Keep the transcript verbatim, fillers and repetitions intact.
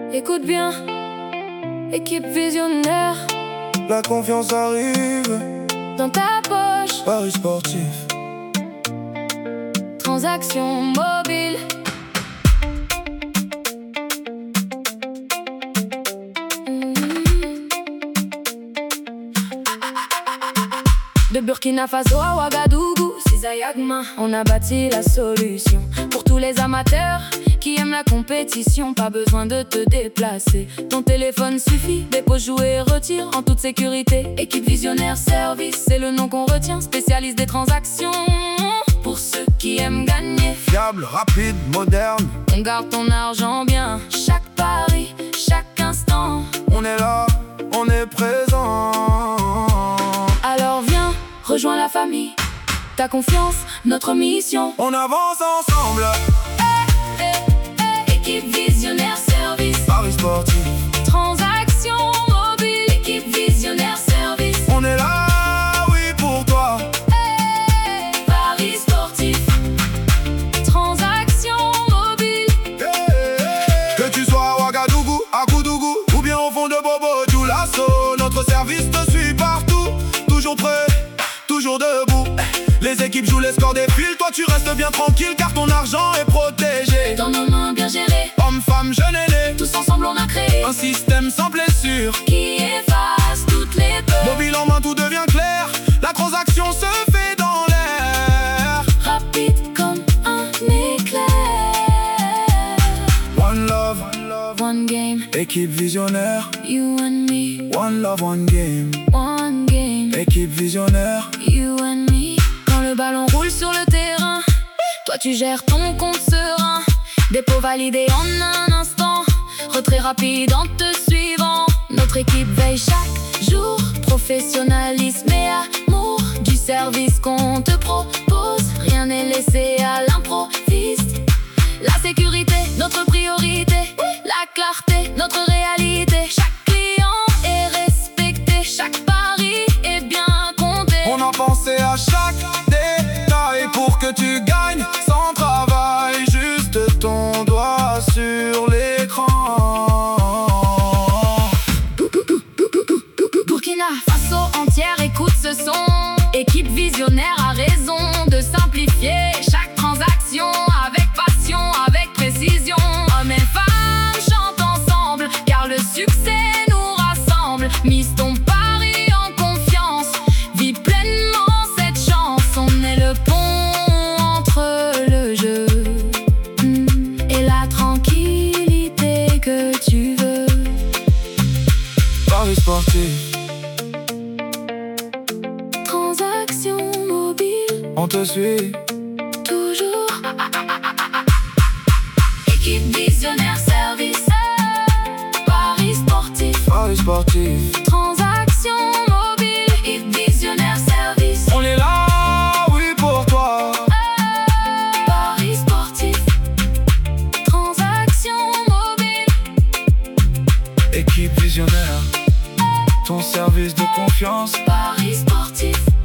Écoute bien, équipe visionnaire. La confiance arrive Dans ta poche, Paris sportif. transaction mobile. De Burkina Faso à Ouagadougou, Cisaillegma, on a bâti la solution. Pour tous les amateurs qui aiment la compétition, pas besoin de te déplacer. Ton téléphone suffit, dépose, jouer, retire en toute sécurité. Équipe Visionnaire Service, c'est le nom qu'on retient, spécialiste des transactions. Pour ceux qui aiment gagner, Fiable, rapide, moderne, on garde ton argent bien. Chaque pari, chaque instant, on est là, on est présent. alors viens, rejoins la famille. Ta confiance, notre mission. On avance ensemble. Eh, eh, équipe Visionnaire Service. Paris sportif. Transaction mobile. Équipe Visionnaire Service. On est là, oui, pour toi. Eh, Paris sportif. Transaction mobile. Yeah. Que tu sois à Ouagadougou, à Koudougou, ou bien au fond de Bobo, Dioulasso, notre service te suit partout. Toujours prêt, toujours debout. Les équipes jouent les scores des fils, toi tu restes bien tranquille car ton argent est protégé. Dans nos mains bien gérées, Hommes, femmes, jeunes, aînés, tous ensemble on a créé un système sans blessure. qui efface toutes les peurs. Mobile en main, tout devient clair. La transaction se fait dans l'air. Rapide comme un éclair. One love, one love, One game, équipe visionnaire. you and me. One love, one game, One game, équipe visionnaire. you and me. Quand le ballon roule sur le terrain, toi tu gères ton compte serein. Dépôt validé en un instant, retrait rapide en te suivant. Notre équipe veille chaque jour, professionnalisme et amour du service qu'on te propose. Rien n'est laissé à l'improviste. La sécurité, notre priorité. La clarté, notre réalité. Chaque client est respecté, chaque pari est bien compté. On a pensé à chaque détail pour que tu gagnes sans travail. Juste ton doigt sur l'écran. Burkina Faso entière écoute ce son. Équipe Visionnaire a raison de simplifier chaque transaction avec passion, avec précision. Hommes et femmes chantent ensemble car le succès nous rassemble. Mise ton pari en confiance, vis pleinement cette chance. On est le pont entre le jeu hmm, et la tranquillité que tu veux. Paris sportif, Transaction mobile, on te suit. toujours. Équipe Visionnaire Service. Paris sportif. Paris sportif. Transaction mobile. Équipe Visionnaire Service. On est là, oui, pour toi. Paris sportif. Transaction mobile. Équipe visionnaire, ton service de confiance. Paris sportif.